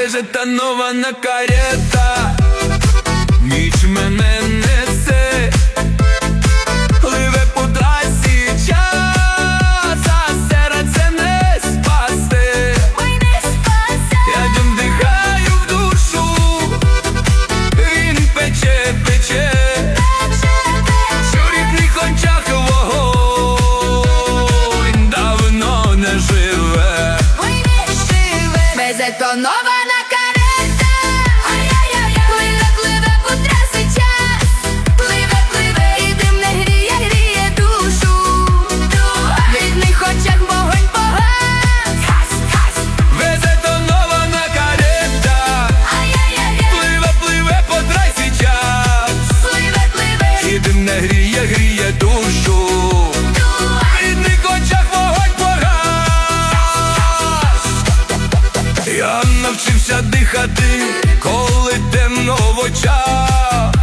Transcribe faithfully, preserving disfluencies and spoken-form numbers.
Жетонована карета, ніч мене несе, пливе по трасі час, а серце не спасти. Я дим дихаю в душу, він пече, пече, в чорних очах вогонь давно не живе. Безетонована карета, пливе, пливе по трасі час, пливе, пливе, і дим не гріє, гріє душу, в рідних очах вогонь погас. Безетонована карета, пливе, пливе по трасі час, Пливе, пливе, і дим не гріє, гріє душу, в рідних очах вогонь погас. Я навчився дихати, коли темно в очах,